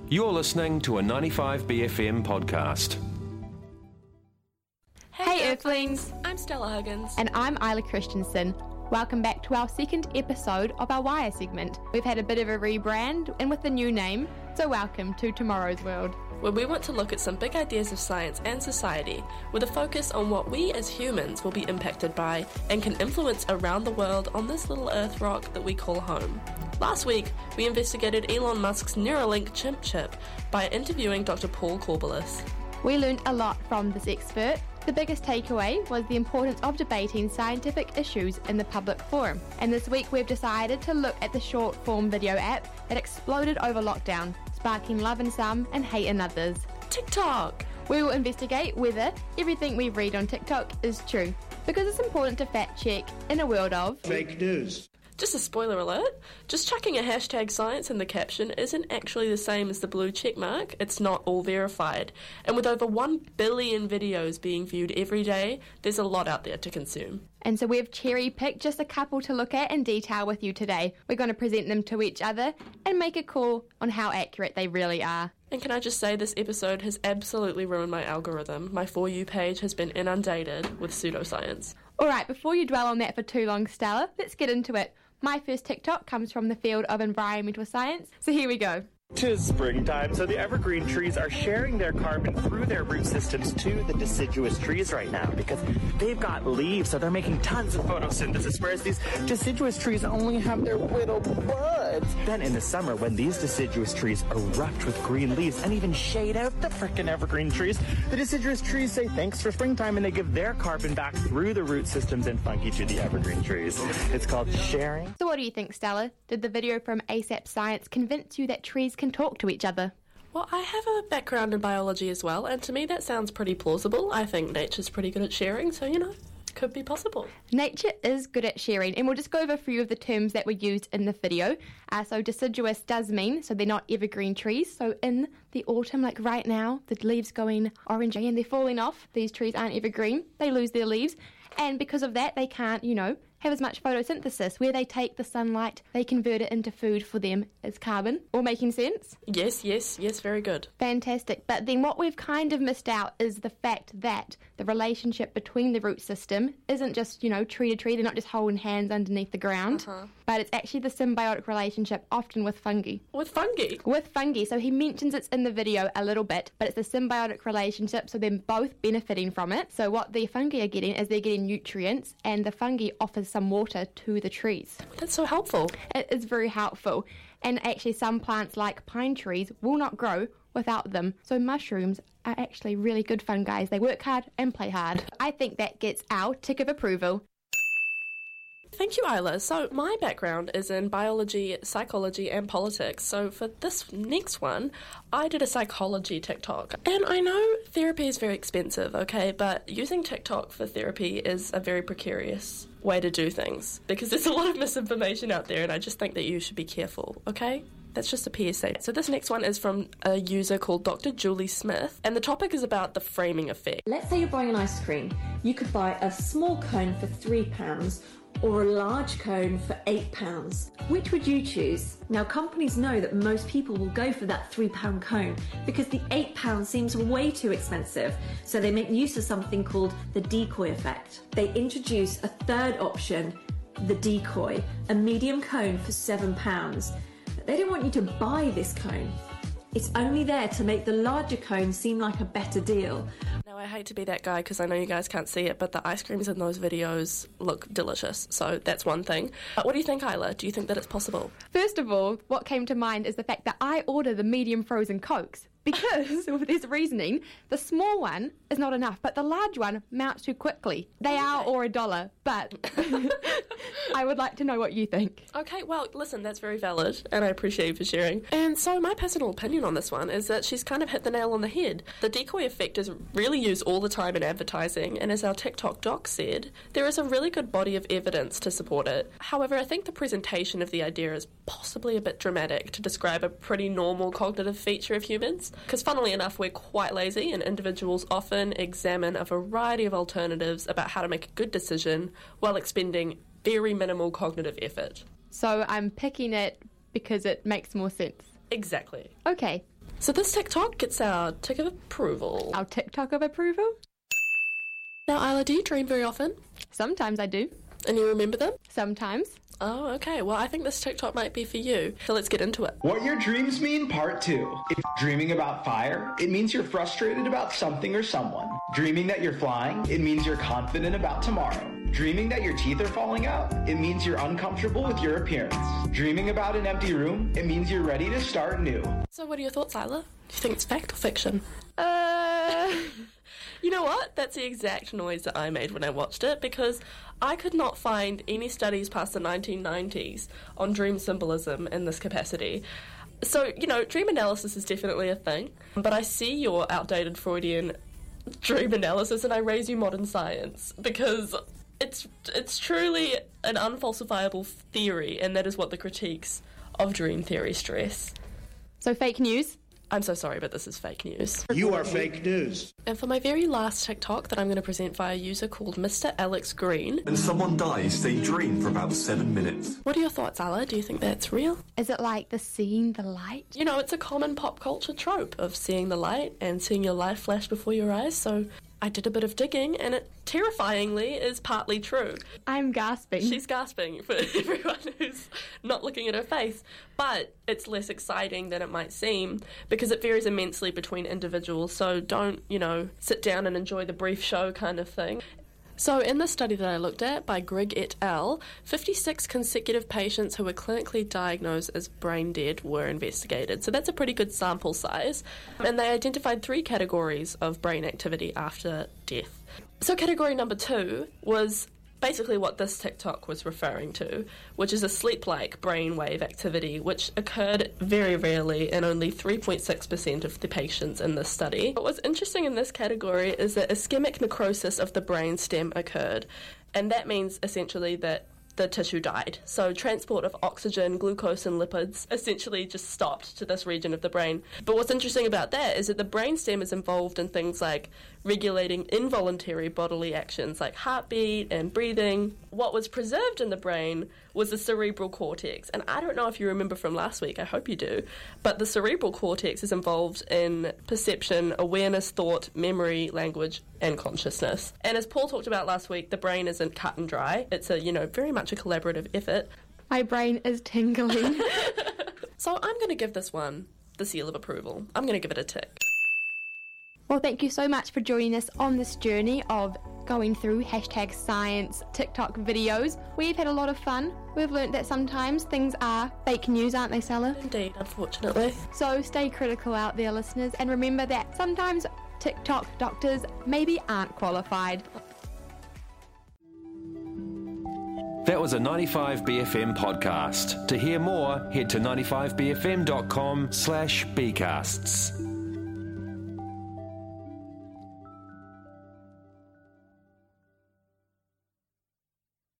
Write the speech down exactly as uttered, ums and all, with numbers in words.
You're listening to a ninety-five B F M podcast. Hey, hey Earthlings! I'm Stella Huggins. And I'm Isla Christensen. Welcome back to our second episode of our Wire segment. We've had a bit of a rebrand and with a new name, so welcome to Tomorrow's World, where we want to look at some big ideas of science and society with a focus on what we as humans will be impacted by and can influence around the world on this little Earth rock that we call home. Last week, we investigated Elon Musk's Neuralink chimp chip by interviewing Doctor Paul Korbelis. We learned a lot from this expert. The biggest takeaway was the importance of debating scientific issues in the public forum. And this week we've decided to look at the short-form video app that exploded over lockdown, sparking love in some and hate in others. TikTok! We will investigate whether everything we read on TikTok is true, because it's important to fact-check in a world of fake news. Just a spoiler alert, just chucking a hashtag science in the caption isn't actually the same as the blue check mark. It's not all verified. And with over one billion videos being viewed every day, there's a lot out there to consume. And so we've cherry-picked just a couple to look at in detail with you today. We're going to present them to each other and make a call on how accurate they really are. And can I just say, this episode has absolutely ruined my algorithm. My For You page has been inundated with pseudoscience. All right, before you dwell on that for too long, Stella, let's get into it. My first TikTok comes from the field of environmental science, so here we go. Tis springtime, so the evergreen trees are sharing their carbon through their root systems to the deciduous trees right now because they've got leaves, so they're making tons of photosynthesis, whereas these deciduous trees only have their little buds. Then in the summer, when these deciduous trees erupt with green leaves and even shade out the frickin' evergreen trees, the deciduous trees say thanks for springtime and they give their carbon back through the root systems and fungi to the evergreen trees. It's called sharing. So what do you think, Stella? Did the video from ASAP Science convince you that trees can talk to each other? Well, I have a background in biology as well, and to me that sounds pretty plausible. I think nature's pretty good at sharing, so, you know, it could be possible. Nature is good at sharing, and we'll just go over a few of the terms that were used in the video. Uh, so deciduous does mean, so they're not evergreen trees. So in the autumn, like right now, the leaves going orangey and they're falling off. These trees aren't evergreen. They lose their leaves. And because of that, they can't, you know, have as much photosynthesis. Where they take the sunlight, they convert it into food for them as carbon. All making sense? Yes, yes, yes, very good. Fantastic. But then what we've kind of missed out is the fact that the relationship between the root system isn't just, you know, tree to tree. They're not just holding hands underneath the ground. Uh-huh. But it's actually the symbiotic relationship, often with fungi. With fungi? With fungi. So he mentions it's in the video a little bit, but it's the symbiotic relationship, so they're both benefiting from it. So what the fungi are getting is they're getting nutrients, and the fungi offers some water to the trees. That's so helpful. It is very helpful. And actually some plants like pine trees will not grow without them. So mushrooms are actually really good fungi. They work hard and play hard. I think that gets our tick of approval. Thank you, Isla. So my background is in biology, psychology and politics. So for this next one, I did a psychology TikTok. And I know therapy is very expensive, okay, but using TikTok for therapy is a very precarious way to do things because there's a lot of misinformation out there and I just think that you should be careful, okay? That's just a P S A. So this next one is from a user called Doctor Julie Smith, and the topic is about the framing effect. Let's say you're buying an ice cream. You could buy a small cone for three pounds or a large cone for eight pounds. Which would you choose? Now, companies know that most people will go for that three pound cone because the eight pounds seems way too expensive. So they make use of something called the decoy effect. They introduce a third option, the decoy, a medium cone for seven pounds. But they don't want you to buy this cone. It's only there to make the larger cone seem like a better deal. Now, I hate to be that guy because I know you guys can't see it, but the ice creams in those videos look delicious. So that's one thing. But what do you think, Isla? Do you think that it's possible? First of all, what came to mind is the fact that I order the medium frozen Cokes because, with this reasoning, the small one is not enough, but the large one mounts too quickly. They are or a dollar, but I would like to know what you think. Okay, well, listen, that's very valid, and I appreciate you for sharing. And so my personal opinion on this one is that she's kind of hit the nail on the head. The decoy effect is really used all the time in advertising, and as our TikTok doc said, there is a really good body of evidence to support it. However, I think the presentation of the idea is possibly a bit dramatic to describe a pretty normal cognitive feature of humans. Because funnily enough, we're quite lazy and individuals often examine a variety of alternatives about how to make a good decision while expending very minimal cognitive effort. So I'm picking it because it makes more sense. Exactly. Okay. So this TikTok gets our tick of approval. Our TikTok of approval? Now, Isla, do you dream very often? Sometimes I do. And you remember them? Sometimes. Oh, okay. Well, I think this TikTok might be for you. So let's get into it. What your dreams mean, part two. If you're dreaming about fire, it means you're frustrated about something or someone. Dreaming that you're flying, it means you're confident about tomorrow. Dreaming that your teeth are falling out, it means you're uncomfortable with your appearance. Dreaming about an empty room, it means you're ready to start new. So what are your thoughts, Isla? Do you think it's fact or fiction? Uh... You know what? That's the exact noise that I made when I watched it, because I could not find any studies past the nineteen nineties on dream symbolism in this capacity. So, you know, dream analysis is definitely a thing, but I see your outdated Freudian dream analysis and I raise you modern science, because it's it's truly an unfalsifiable theory, and that is what the critiques of dream theory stress. So fake news? I'm so sorry, but this is fake news. You are fake news. And for my very last TikTok that I'm going to present via a user called Mister Alex Green. When someone dies, they dream for about seven minutes. What are your thoughts, Isla? Do you think that's real? Is it like the seeing the light? You know, it's a common pop culture trope of seeing the light and seeing your life flash before your eyes, so I did a bit of digging, and it terrifyingly is partly true. I'm gasping. She's gasping for everyone who's not looking at her face. But it's less exciting than it might seem, because it varies immensely between individuals, so don't, you know, sit down and enjoy the brief show kind of thing. So in the study that I looked at by Grigg et al., fifty-six consecutive patients who were clinically diagnosed as brain dead were investigated. So that's a pretty good sample size. And they identified three categories of brain activity after death. So category number two was basically what this TikTok was referring to, which is a sleep-like brainwave activity, which occurred very rarely in only three point six percent of the patients in this study. What was interesting in this category is that ischemic necrosis of the brainstem occurred, and that means essentially that the tissue died. So transport of oxygen, glucose and lipids essentially just stopped to this region of the brain. But what's interesting about that is that the brainstem is involved in things like regulating involuntary bodily actions like heartbeat and breathing. What was preserved in the brain was the cerebral cortex. And I don't know if you remember from last week, I hope you do, but the cerebral cortex is involved in perception, awareness, thought, memory, language, and consciousness. And as Paul talked about last week, the brain isn't cut and dry. It's a, you know, very much a collaborative effort. My brain is tingling. So I'm going to give this one the seal of approval. I'm going to give it a tick. Well, thank you so much for joining us on this journey of going through hashtag science TikTok videos. We've had a lot of fun. We've learnt that sometimes things are fake news, aren't they, Stella? Indeed, unfortunately. So stay critical out there, listeners, and remember that sometimes TikTok doctors maybe aren't qualified. That was a ninety-five B F M podcast. To hear more, head to ninety-five b f m dot com slash bcasts.